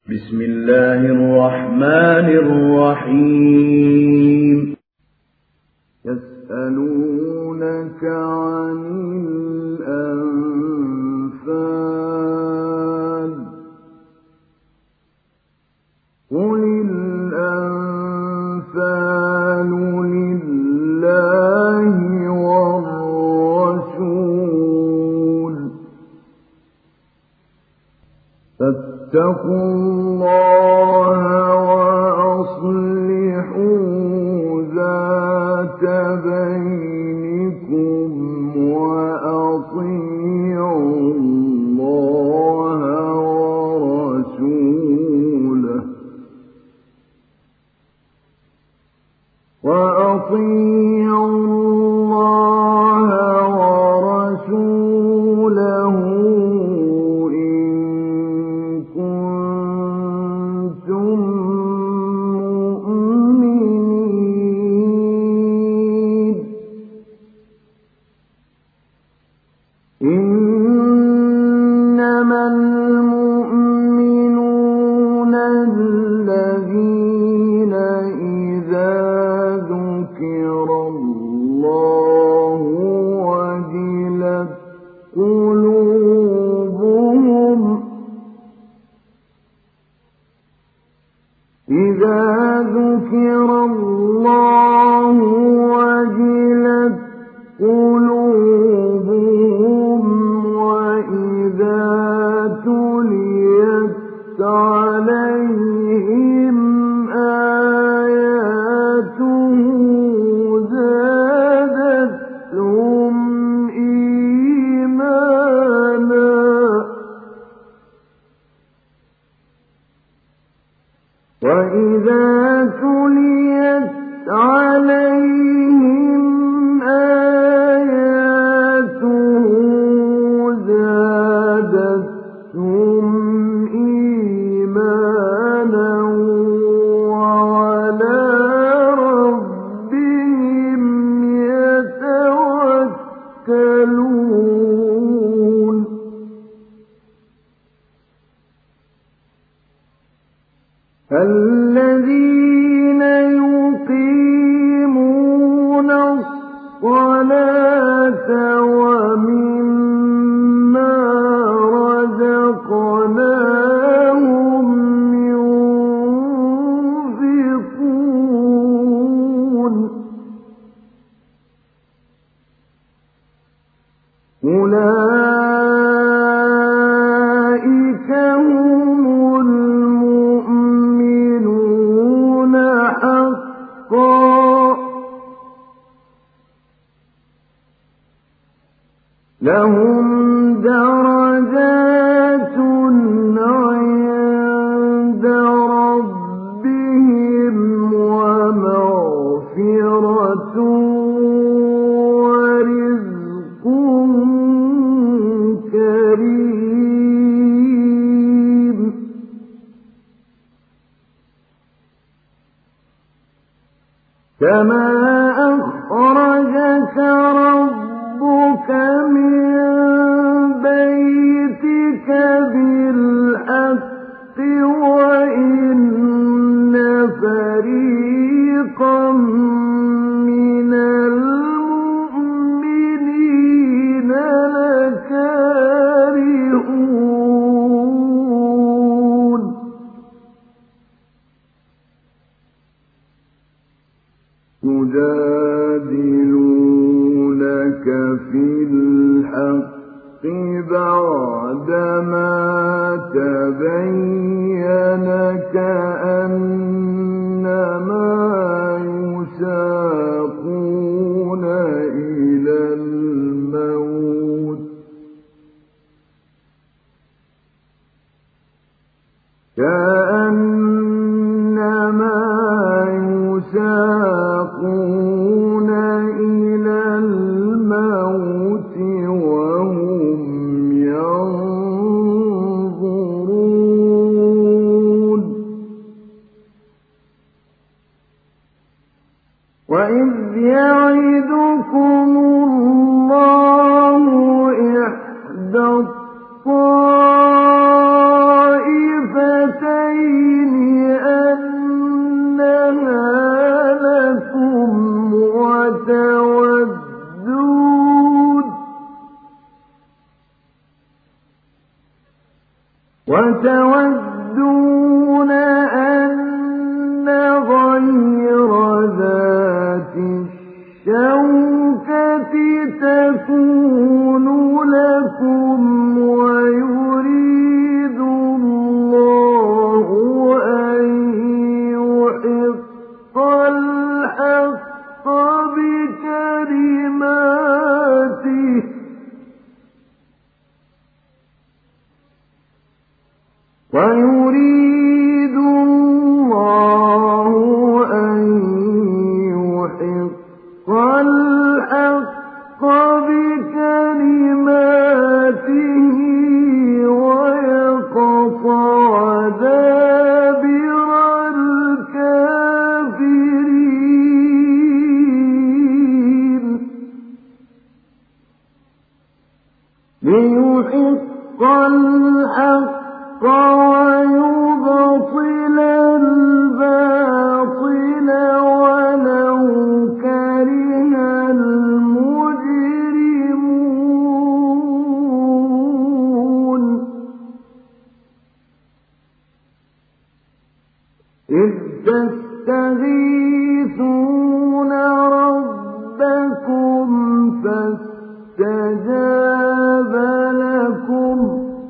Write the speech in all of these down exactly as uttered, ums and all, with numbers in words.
بسم الله الرحمن الرحيم يسألونك عن الأنفال قل الأنفال لله والرسول فاتقوا الله وأصلحوا ذات بينكم وأطيعوا الله ورسوله وأطيعوا الله ورسوله إن كنتم مؤمنين إنما المؤمنون الذين إذا ذكر الله وجلت قلوبهم إذا ذكر الله وجلت قلوبهم وإذا تليت عليهم آياته زادتهم إيمانا وإذا تليت عليهم آياته زادتهم إيمانا وعلى ربهم يتوكلون الذين يقيمون الصلاة ومما رزقناهم ينفقون أولئك هم المؤمنون حقا لهم درجات عند ربهم ومغفرة ورزق كريم كما أخرجك ربك من بيتك بالحق وإن فريقا من المؤمنين لكارهون يجادلونك في الحق بعدما تبين كأنما يساقون إلى الموت كأنما يساقون إلى الموت وهم ينظرون وإذ يعدكم الله إحدى الطائفتين أنها لكم وتودون وتودون أن غير ذات الشوكة تكون لكم ويريد الله أن يحق الحق بكلماته ويريد الله أن يحق الحق بكلماته ويقطع دابر الكافرين ليحق الحق ويبطل الباطل ولو كره المجرمون إذ تستغيثون ربكم فاستجاب لكم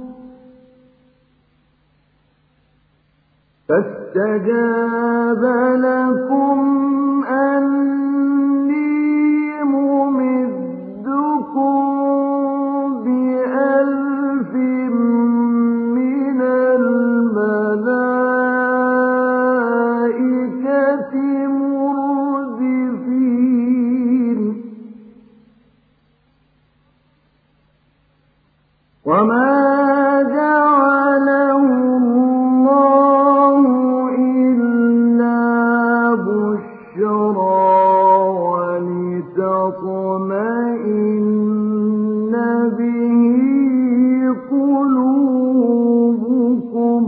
فاستجاب لكم أني ممدكم بألف من الملائكة مردفين وما جعله الله بشرى ولتطمئن به قلوبكم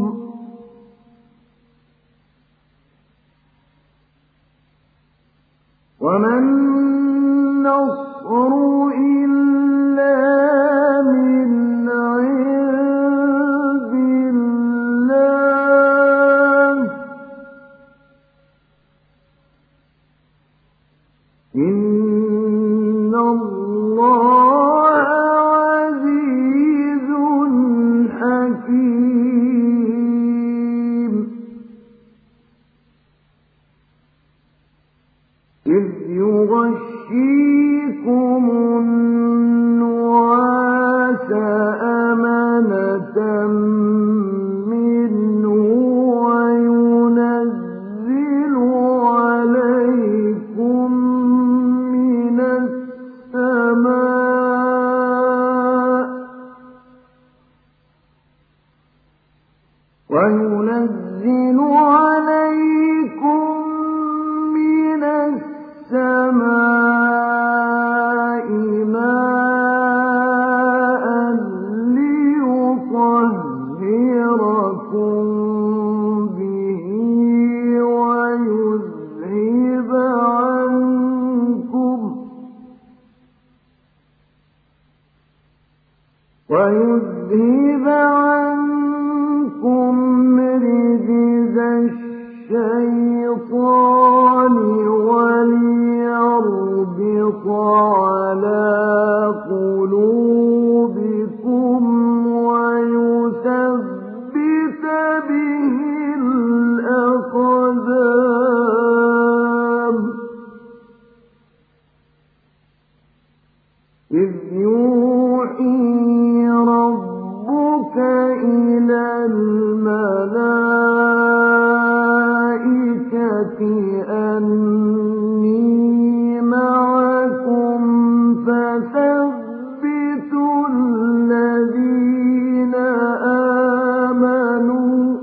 وما النصر إلا من عند الله إن الله عزيز حكيم إذ يغشيكم النعاس أمنة منه وينزل عليكم من السماء وينزل عليكم من السماء ماء ليطهركم به ويذهب عنكم ويذهب عنكم رجز الشيطان وليربط على قلوبكم ويثبت به الأقدام إذ يوحي ربك إلى الملائكة أني معكم فثبتوا الذين آمنوا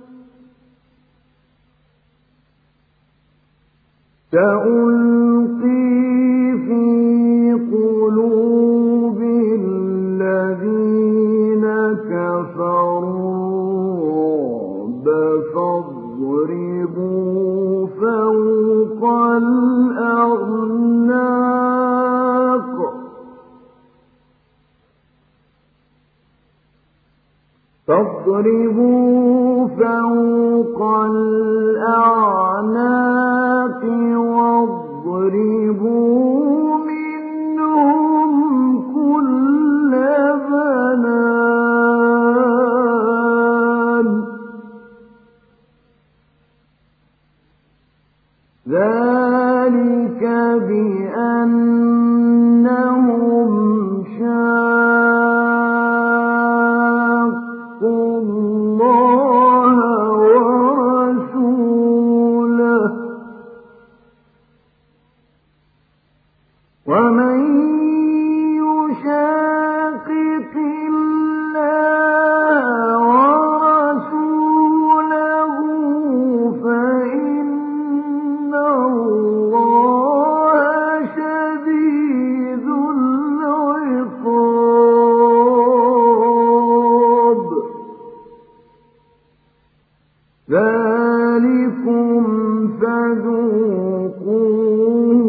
سألقي في قلوب الذين كفروا الرعب فاضربوا فوق الأعناق فاضربوا فوق الأعناق واضربوا منهم كل بنان ذلك بأنهم شاقوا الله ورسوله ومن يشاقق الله ورسوله فإن الله شديد العقاب ذلكم فذوقوه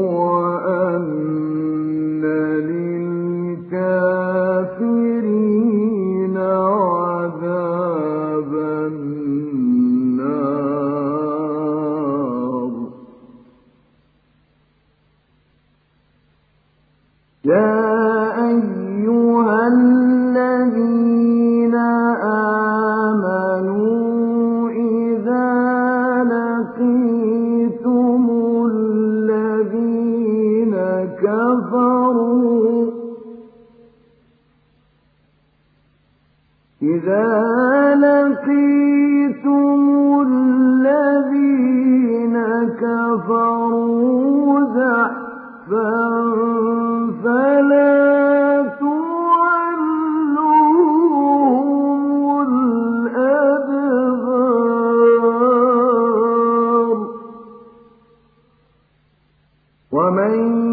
وأن للكافرين عذاب النار يا أيها الذين آمنوا إذا لقيتم الذين كفروا إذا لقيتم الذين كفروا زحفا فلا تولوهم الأدبار ومن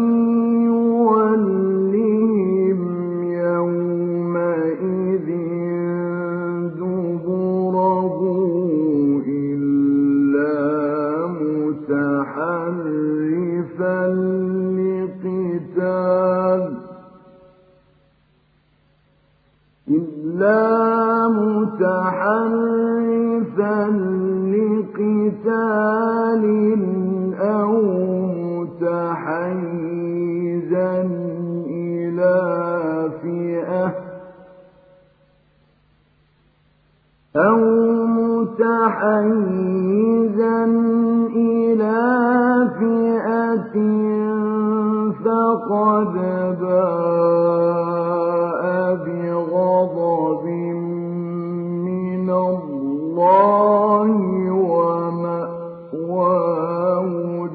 يولهم يومئذ دبره إلا متحرفا لقتال إلا متحرفا لقتال أو متحيزا إلى فئة أو متحيزا إلى فئة فقد باء بغضب من الله ومأواه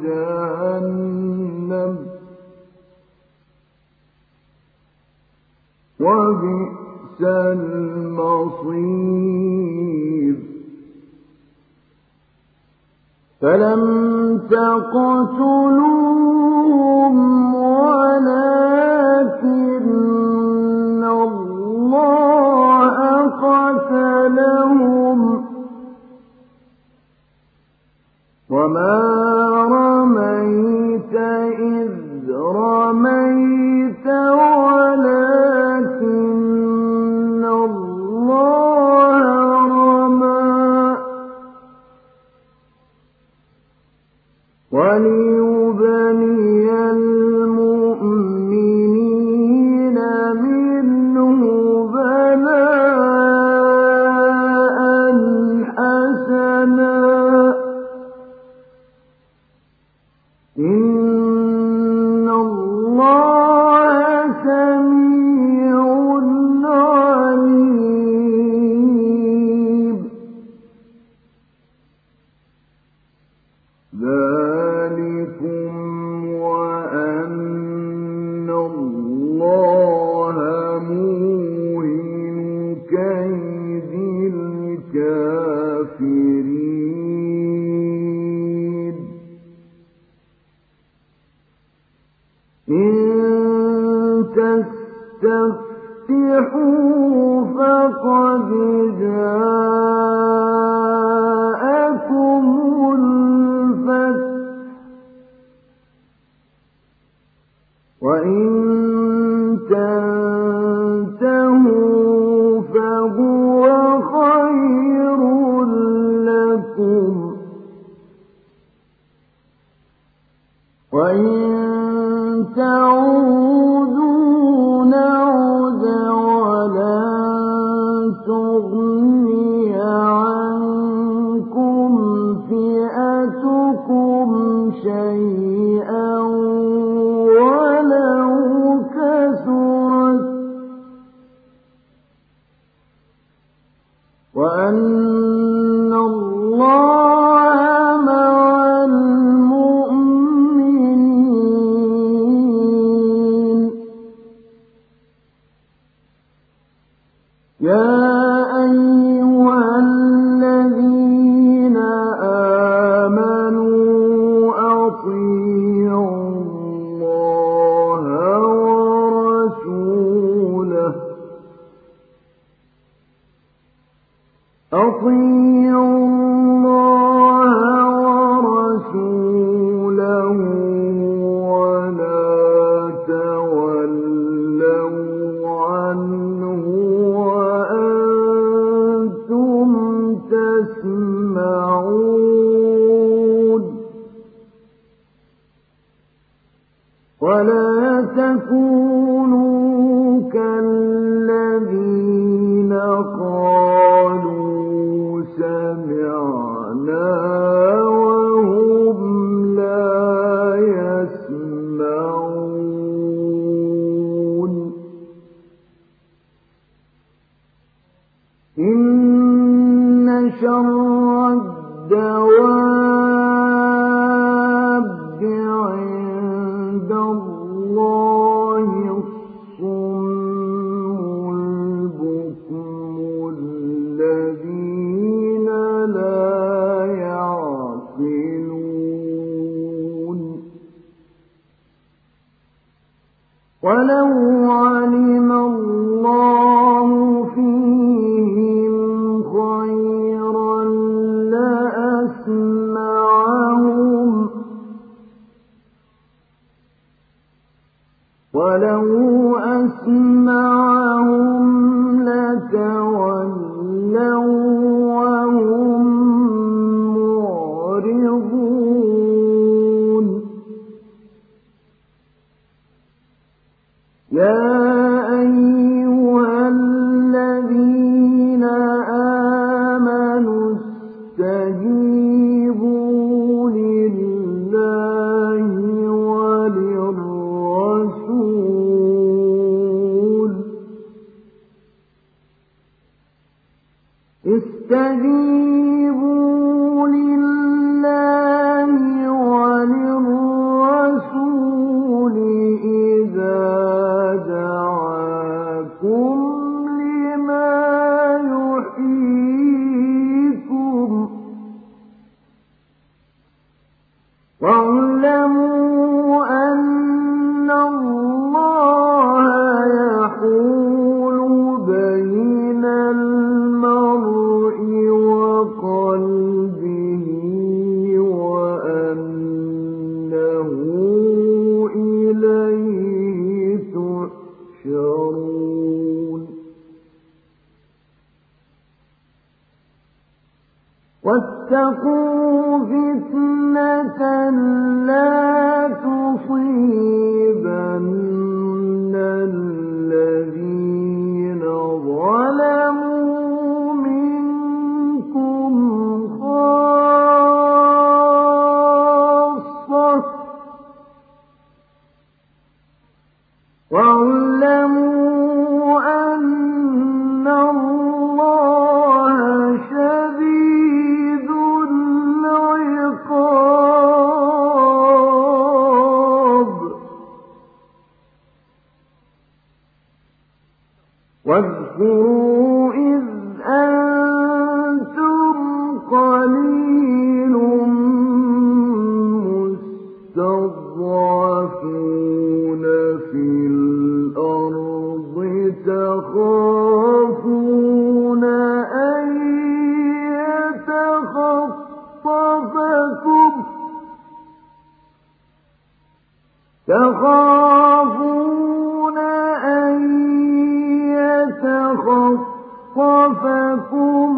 جهنم وبئس المصير فلم تقتلوهم ولكن الله قتلهم وما رميت إذ رميت ولكن الله رمى وليبني المؤمنين منه بلاء حسنا إن الله سميع عليم ذلكم وأن الله موهن كيد الكافرين يسمعون ولا تكونوا كالذين قالوا سمعنا وهم لا يسمعون إن شر الدواب عند الله الصم البكم الذين لا يعقلون ولو علم الله فيهم خيرا لأسمعهم ولو أسمعهم لتولوا وهم معرضون يا أيها الذين آمنوا استجيبوا لله وللرسول استجيبوا لله وللرسول إذا دعاكم لما يحييكم واعلموا أن الله يحول بين المرء وقلبه وأنه إليه تحشرون واتقوا فتنة لا تصيبن الذين ظلموا منكم خاصة واعلموا أن الله شديد العقاب واذكروا إذ أنتم قليل مستضعفون في الأرض تخافون أن يتخطفكم تخافون أن يتخطفكم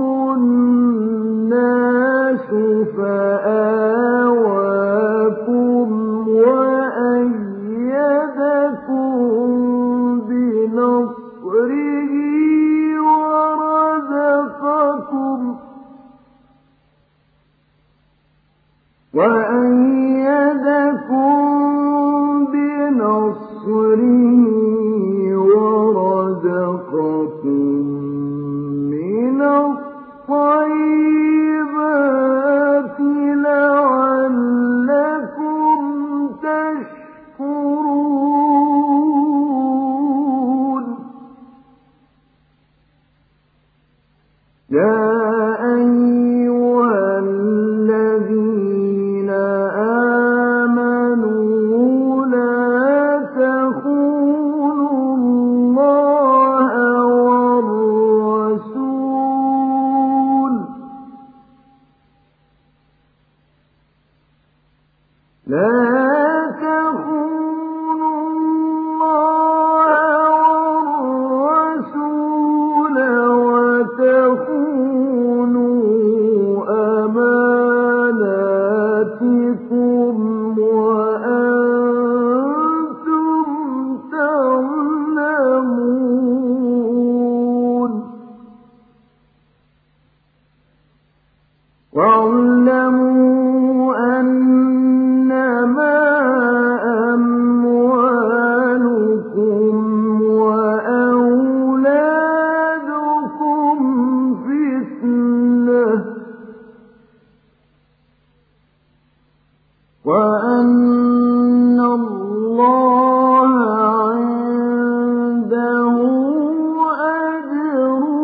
الناس فآواكم وأيدكم بنصره ورزقكم وأيدكم بنصره ورزقكم من الطيبات لعلكم تشكرون يا أيها الذين آمنوا لا تخونوا الله والرسول لا تخونوا الله والرسول وتخونوا وَاعْلَمُوا أَنَّمَا أَمْوَالُكُمْ وَأَوْلَادُكُمْ فِتْنَةٌ وَأَنَّ اللَّهَ عِندَهُ أَجْرٌ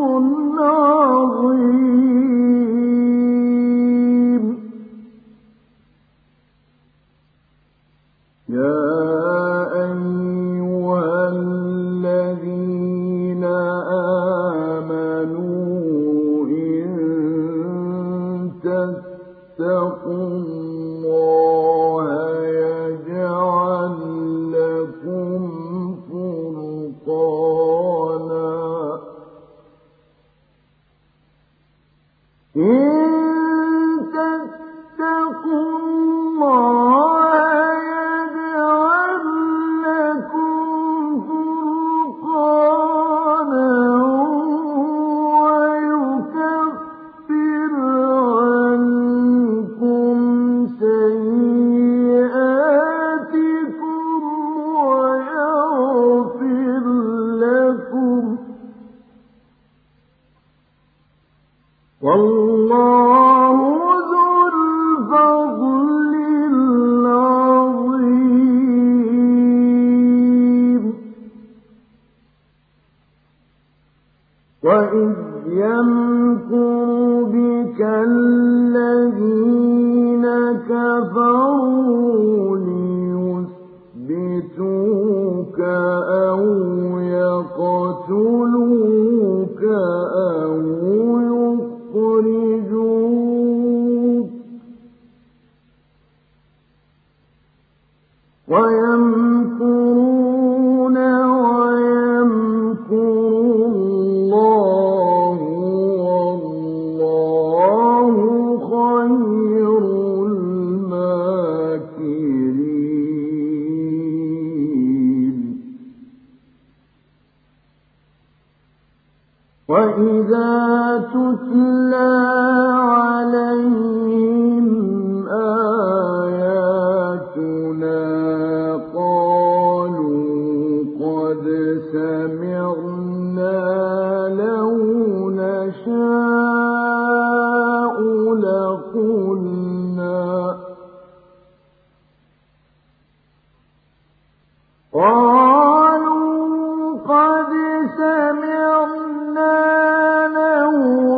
عَظِيمٌ. يَا أَيُّهَا الَّذِينَ آمَنُوا إِن تَتَّقُوا اللَّهَ يَجْعَل لَّكُمْ فُرْقَانًا. إِن تَتَّقُوا اللَّهَ يَجْعَل لَّكُمْ فُرْقَانًا وَيُكَفِّرْ عَنكُمْ سَيِّئَاتِكُمْ وَيَغْفِرْ لَكُمْ ۗ وَاللَّهُ ذُو الْفَضْلِ الْعَظِيمِ. وَإِذْ يَمْكُرُ بِكَ الَّذِينَ كَفَرُوا لِيُثْبِتُوكَ أَوْ يَقْتُلُوكَ أَوْ يُخْرِجُوكَ وَيَمْكُرُونَ وَيَمْكُرُ اللَّهُ وَاللَّهُ خَيْرُ الْمَاكِرِينَ. وَإِذَا تُتْلَى عَلَيْهِمْ آيَاتُنَا قَالُوا قَدْ سَمِعْنَا لَوْ نَشَاءُ لَقُلْنَا قَالُوا قَدْ سَمِعْنَا لَوْ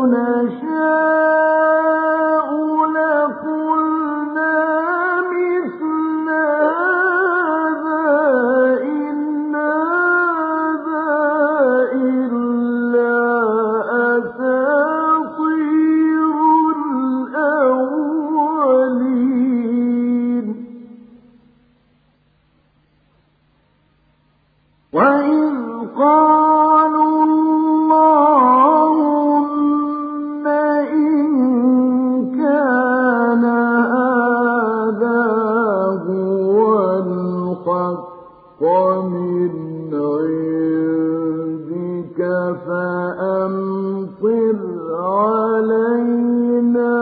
نَشَاءُ لَقُلْنَا مِثْلَ هَٰذَا إِنْ هَٰذَا إِلَّا أَسَاطِيرُ الْأَوَّلِينَ. وَإِذْ قَالُوا اللَّهُمَّ إِن كَانَ هَٰذَا هُوَ الْحَقَّ مِنْ عِندِكَ فَأَمْطِرْ عَلَيْنَا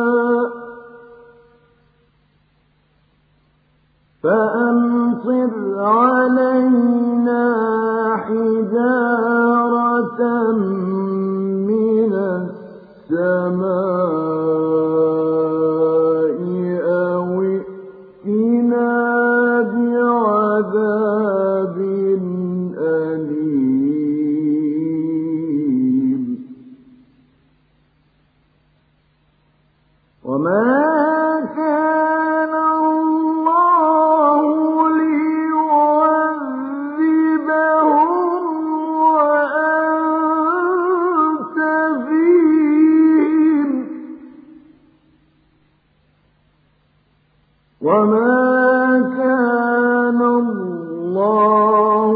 فَأَمْطِرْ عَلَيْنَا حِجَارَةً مِّنَ السَّمَاءِ أَوِ ائْتِنَا بِعَذَابٍ أَلِيمٍ. وَمَا كَانَ اللَّهُ لِيُعَذِّبَهُمْ وَأَنتَ فِيهِمْ وَمَا كَانَ اللَّهُ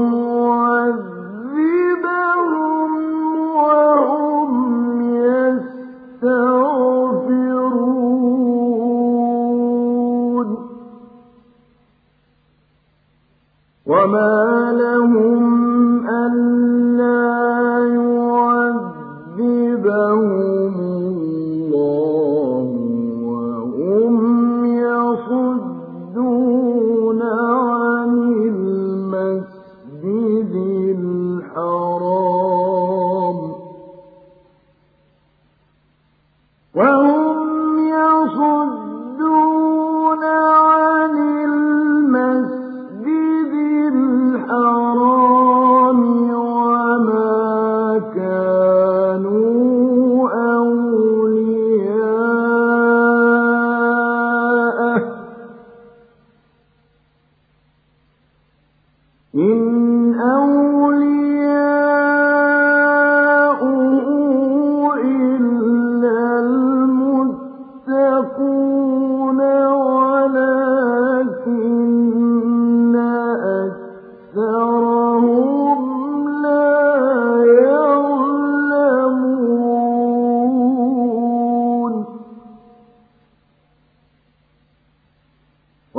مُعَذِّبَهُمْ وَهُمْ يَسْتَغْفِرُونَ. وَمَا لَهُمْ أَلَّا يُعَذِّبَهُمُ اللَّهُ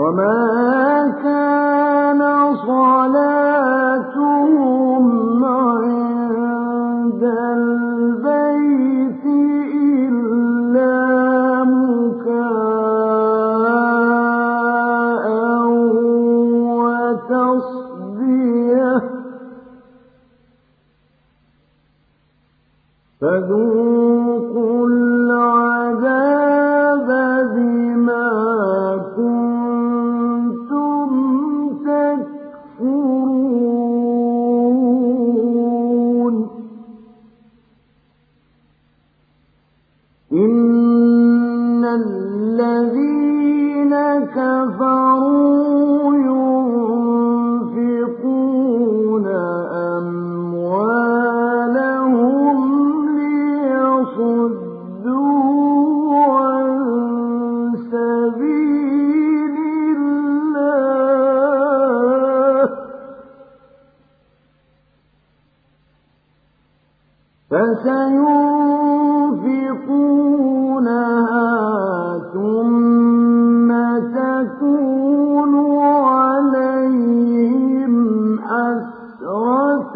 وما كان صلاتهم عند البيت إلا مكاء وتصدية فذوقوا العذاب بما كنتم تكفرون إن الذين كفروا ينفقون أموالهم ليصدوا عن سبيل الله فسينفقونها ثم تكون عليهم حسرة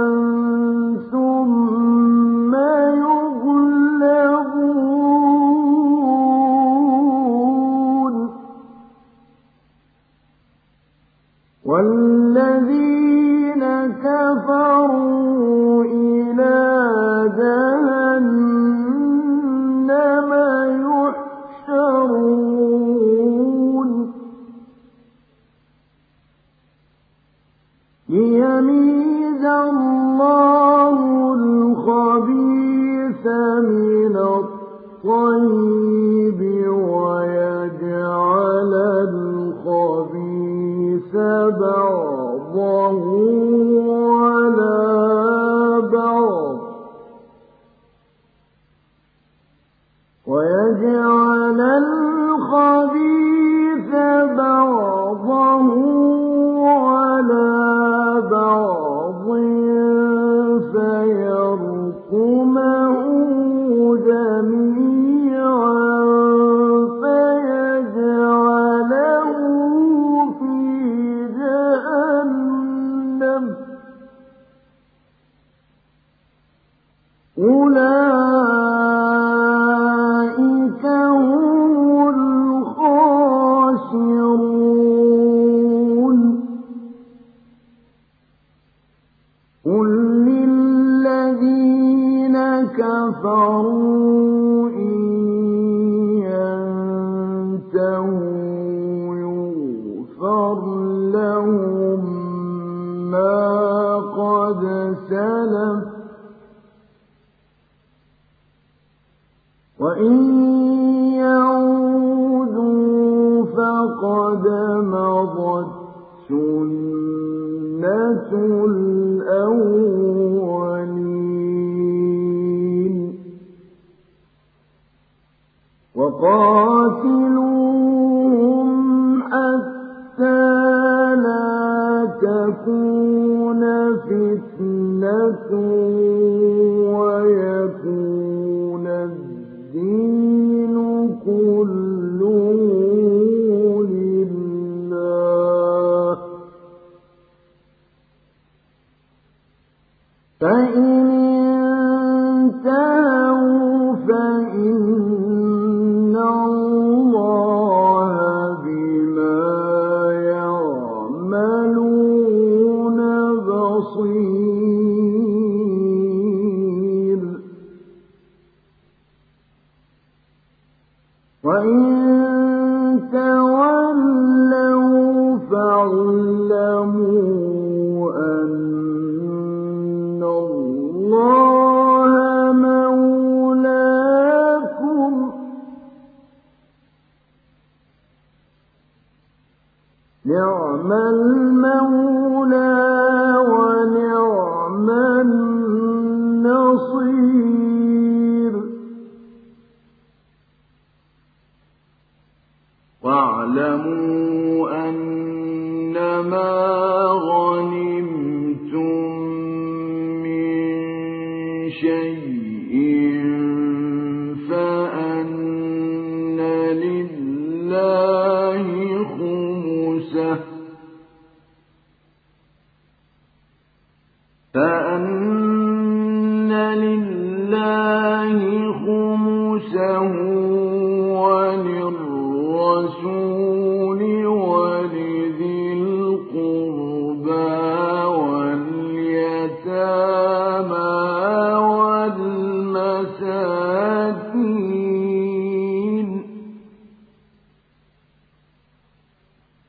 ثم يغلبون والذين كفروا إلى جهنم يحشرون ليميز الله الخبيث من الطيب ويجعل الخبيث بعضه على بعض ويجعل الخبيث بعضه على بعض فيركمه جميعا فيجعله في جهنم أولئك هم الخاسرون قل للذين كفروا إن ينتهوا يغفر لهم ما قد سلف وإن يعودوا فقد مضت سنة الأولين وقاتلوهم حتى لا تكون فتنة ويكون الدين كله لله فإن انتهوا فإن الله بما يعملون بصير وإن تولوا فاعلموا أن الله مولاكم نعم المولى ونعم النصير واعلموا أنما غنمتم من شيء فأن لله خمسه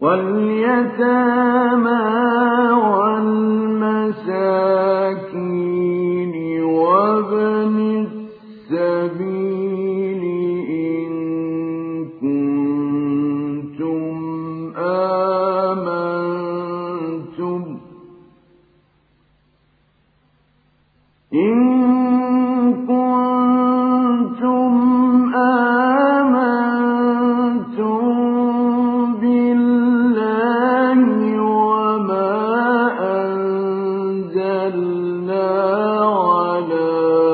واليتامى والمساكين وابن السبيل إن كنتم آمنتم إن كنتم آمنتم بالله وما أنزلنا على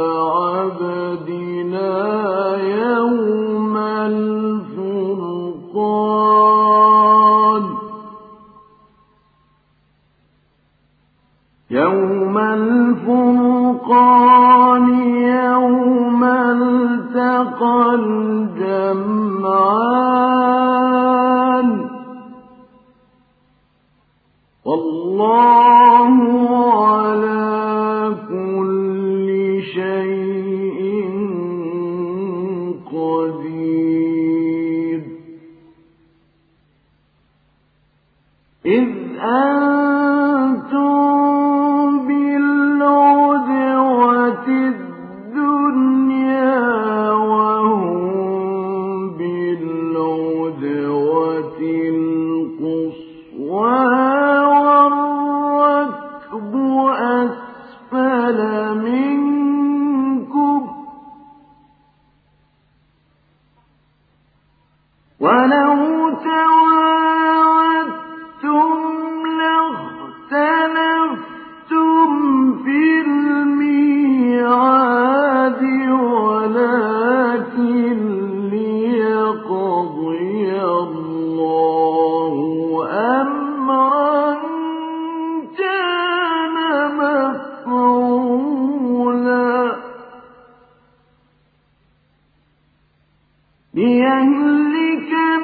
عبدنا يوم الفرقان يوم الفرقان يوم التقى الجمعان والله على كل شيء قدير إذ أنتم بالعدوة الدنيا وهم بالعدوة القصوى والركب أسفل منكم ولو تواعدتم لاختلفتم في الميعاد ولكن ليقضي الله أمرا كان مفعولا ليهلك